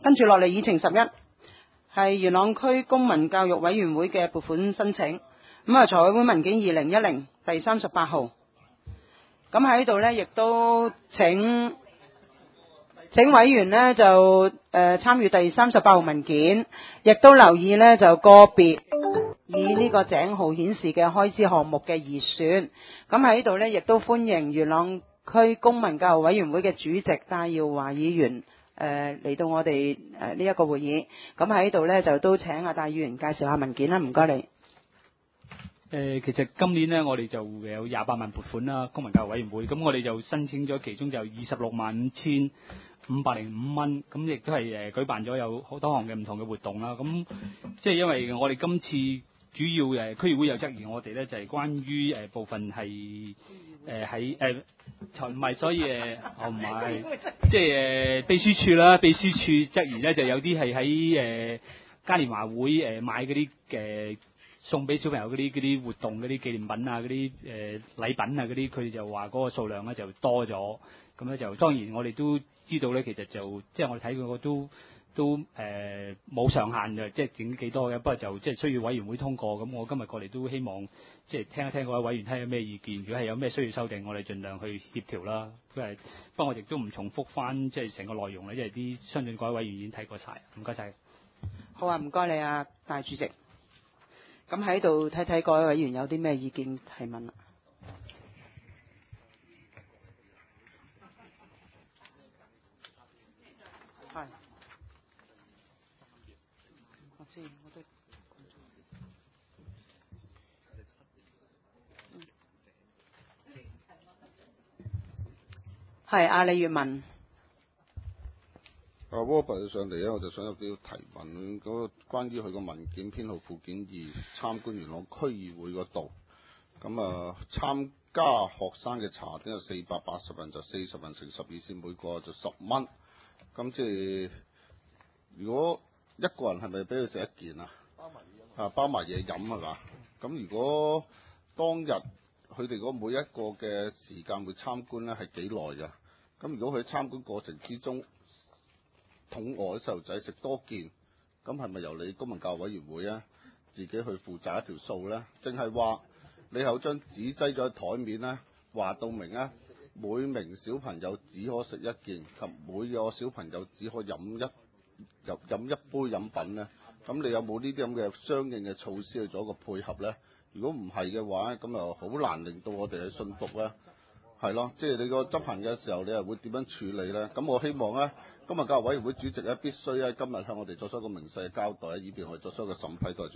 跟住落嚟議程11係元朗區公民教育委員會嘅撥款申請。咁啊，財委會文件2010第38號。咁喺度呢，亦都請委員呢就參與第38號文件，亦都留意呢就個別以呢個井號顯示嘅開支項目嘅預算。咁喺度呢，亦都歡迎元朗區公民教育委員會嘅主席戴耀華議員嚟到我哋呢一個會議。咁喺度呢，就都請戴議員介紹下文件啦，唔該你。 其實今年呢，我哋就有28萬撥款啦，公民教育委員會。咁我哋就申請咗，其中就265505蚊。咁亦都係舉辦咗有好多項嘅唔同嘅活動啦。咁即係因為我哋今次主要區議會有質疑我哋呢，就係關於部分係喺唔係，所以我唔係即係秘書處啦，秘書處質疑呢，就有啲係喺嘉年華會買嗰啲送俾小朋友嗰啲活動嗰啲紀念品啊，嗰啲禮品啊嗰啲，佢哋就話嗰個數量咧就多咗，咁咧就當然我哋都知道咧，其實就即係我哋睇過都冇上限嘅，即係整幾多嘅，不過就即係需要委員會通過。咁我今日過嚟都希望即係聽一聽各位委員睇下咩意見，如果係有咩需要修訂，我哋盡量去協調啦。不過我亦都唔重複翻即係成個內容啦，因為啲相信各位委員已經睇過晒。唔該晒。 好啊，唔該你啊，戴主席。咁喺度睇睇各位委員有啲咩意見提問啦。係，我知，我都係阿李月文。 Robert 上嚟咧，我就想有啲提問。嗰個關於佢個文件編號附件2參觀元朗區議會嗰度，咁參加學生嘅茶點有480人，就40人乘12先，每個就10蚊。咁即係如果一個人係咪俾佢食一件啊？包埋嘢飲係嘛？咁如果當日佢哋嗰每一個嘅時間會參觀咧係幾耐㗎？咁如果佢參觀過程之中肚餓嘅細路仔食多件，咁係咪由你公民教育委員會咧自己去負責一條數咧？淨係話你有張紙擠咗喺台面咧，話到明咧，每名小朋友只可食一件，及每個小朋友只可飲一杯飲品咧。咁你有冇呢啲咁嘅相應嘅措施去做一個配合咧？如果唔係嘅話，咁又好難令到我哋去信服咧。係咯，即係你個執行嘅時候，你係會點樣處理咧？咁我希望咧，今日教育委員會主席咧必須咧今日向我哋作出一個明細嘅交代，以便我哋作出一個審批。多謝。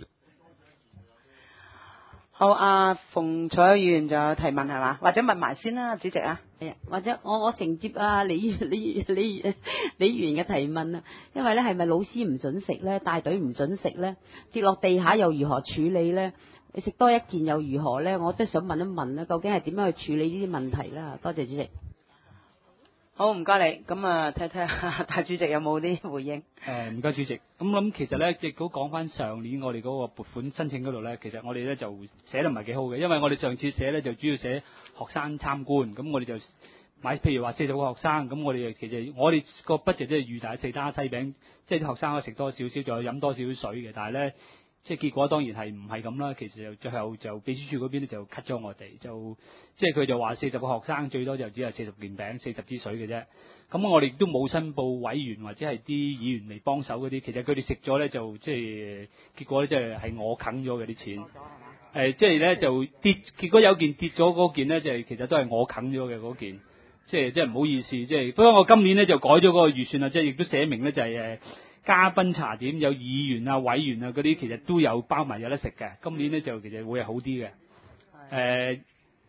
好，阿馮彩議員就有提問係嘛？或者問埋先啦，主席啊。 係啊，或者我承接啊李議員嘅提問啊，因為咧係咪老師唔準食咧，帶隊唔準食咧，跌落地下又如何處理咧？你食多一件又如何咧？我都想問一問咧，究竟係點樣去處理呢啲問題啦？多謝主席。 好，唔該你。咁啊，睇睇下戴主席有冇啲回應。 唔該主席。咁其實咧，亦都講翻上年我哋嗰個撥款申請嗰度咧，其實我哋咧就寫得唔係幾好嘅，因為我哋上次寫咧就主要寫學生參觀，咁我哋就買譬如話40個學生，咁我哋其實我哋個 budget 即係預大4打西餅，即係啲學生可以食多少少，仲有飲多少少水嘅，但係咧。即係結果當然係唔係咁啦，其實最後就秘書處嗰邊咧就 cut 咗我哋，就即係佢就話40個學生最多就只係40件餅、40支水嘅啫。咁我哋亦都冇申報委員或者係啲議員嚟幫手嗰啲，其實佢哋食咗咧就即係結果咧即係我啃咗嘅啲錢。即係咧就跌，結果有件跌咗嗰件咧就係其實都係我啃咗嘅嗰件，即係唔好意思，即係不過我今年咧就改咗嗰個預算啦，即係亦都寫明咧就係嘉賓茶點有議員啊、委員啊嗰啲，其實都有包埋有得食嘅。今年咧就其實會係好啲嘅。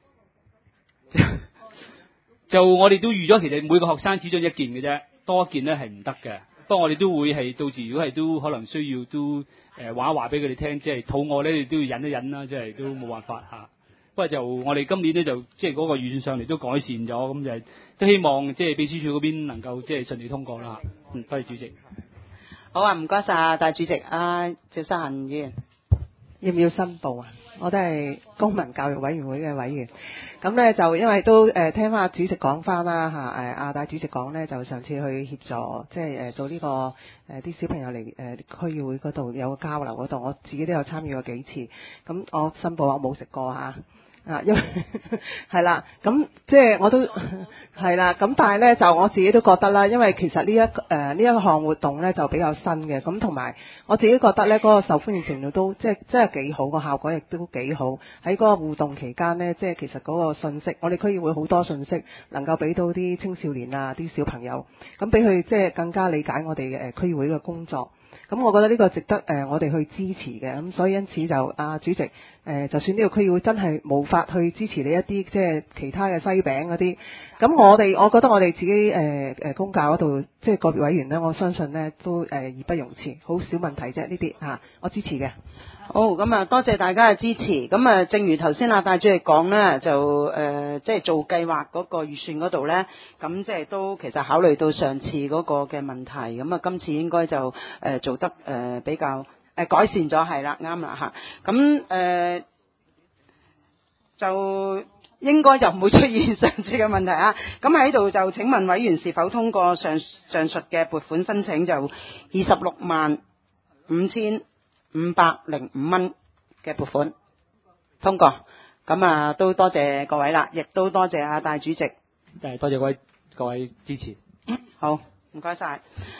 就我哋都預咗，其實每個學生只准一件嘅啫，多一件咧係唔得嘅。不過我哋都會係到時如果係都可能需要都話一話俾佢哋聽，即係肚餓咧，你都要忍一忍啦，即係都冇辦法嚇。不過就我哋今年咧就即係嗰個預算上嚟都改善咗，咁就都希望即係秘書處嗰邊能夠即係順利通過啦。多謝主席。 好啊，唔該晒戴主席。趙生恒議員， 要唔要申報啊？ 我都係公民教育委員會嘅委員。咁咧就因為都聽翻主席講翻啦嚇，亞大主席講咧就上次去協助即係做呢個啲小朋友嚟區議會嗰度有個交流嗰度，我自己都有參與過幾次。咁我申報我冇食過嚇。因為係啦，咁即係我都係啦，咁但係咧就我自己都覺得啦，因為其實呢一項活動咧就比較新嘅，咁同埋我自己覺得咧嗰個受歡迎程度都即係幾好，個效果亦都幾好。喺嗰個互動期間咧，即係其實嗰個信息，我哋區議會好多信息能夠俾到啲青少年啊、啲小朋友，咁俾佢即係更加理解我哋嘅區議會嘅工作。咁我覺得呢個值得我哋去支持嘅，咁所以因此就主席就算呢個區議會真係無法去支持你一啲即係其他嘅西餅嗰啲，咁我覺得我哋自己公教嗰度即係個別委員呢，我相信呢都義不容辭，好少問題啫呢啲嚇，我支持嘅。 好，咁啊，多謝大家嘅支持。咁啊，正如頭先阿戴主席講咧，就即係做計劃嗰個預算嗰度咧，咁即係都其實考慮到上次嗰個嘅問題，咁啊，今次應該就做得比較改善咗，係啦，啱啦嚇。咁就應該就唔會出現上次嘅問題啊。咁喺度就請問委員是否通過上述嘅撥款申請，就265505蚊嘅撥款通過，咁啊都多謝各位啦，亦都多謝阿戴主席， 多謝各位支持。 好，唔該晒。